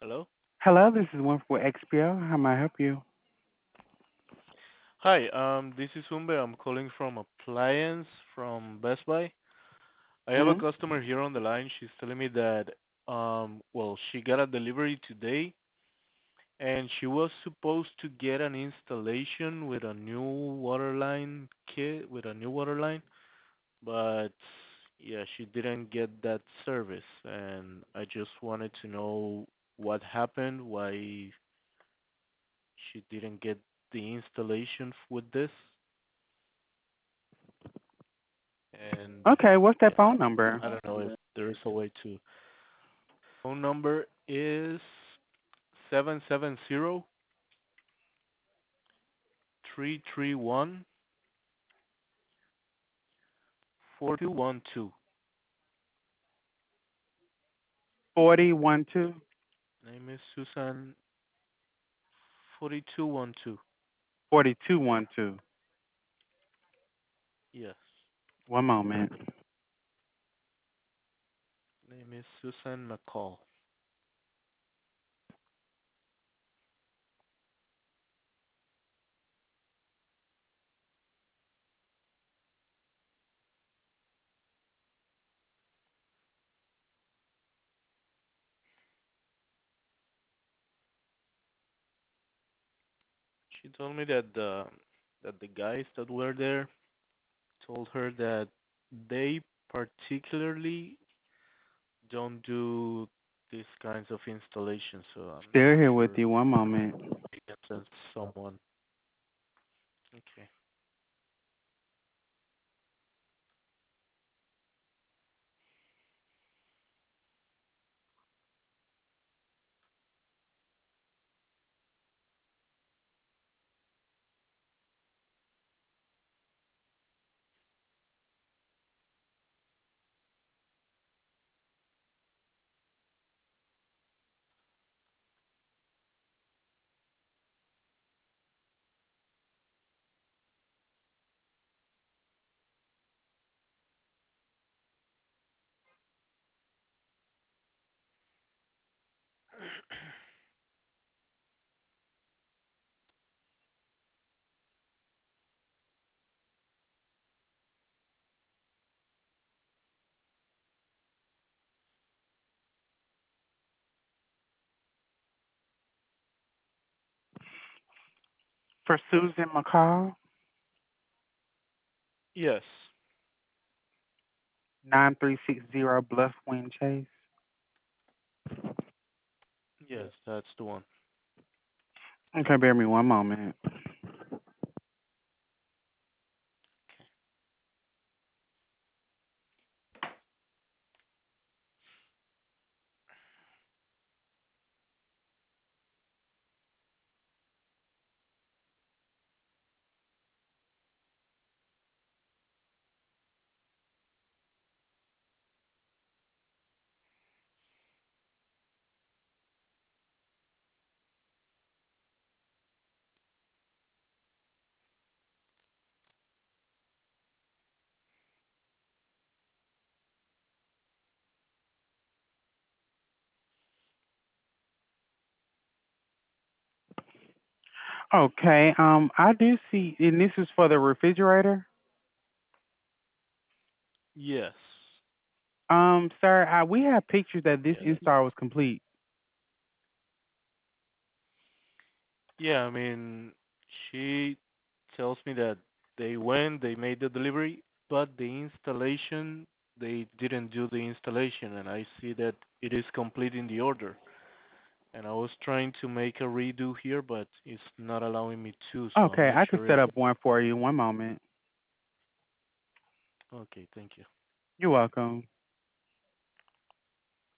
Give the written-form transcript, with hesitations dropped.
Hello? Hello, this is one for XPO. How may I help you? Hi, this is Umbe. I'm calling from Appliance from Best Buy. I have a Hmm. customer here on the line. She's telling me that, she got a delivery today and she was supposed to get an installation with a new water line kit, with a new water line, but yeah, she didn't get that service. And I just wanted to know what happened, why she didn't get the installation with this. And Okay, what's that yeah, phone number? I don't know if there is a way to. Phone number is 770-331-4212. 4012. Name is Susan. 4212. 4212. Yes. One moment. Name is Susan McCall. She told me that the guys that were there told her that they particularly don't do these kinds of installations, so I'm Still not here with sure you. One moment. if you can send someone. Okay. For Susan McCall, Yes. 9360 Bluff Wing Chase. Yes, that's the one. Okay, bear me one moment. Okay, I do see, and this is for the refrigerator. Yes. Sir, we have pictures that this Yeah, that. install was complete. Yeah, I mean, she tells me that they went, they made the delivery, but the installation, they didn't do the installation, and I see that it is complete in the order. And I was trying to make a redo here, but it's not allowing me to, so I'm Okay, not I could sure set if. up one for you. One moment. Okay, thank you. You're welcome.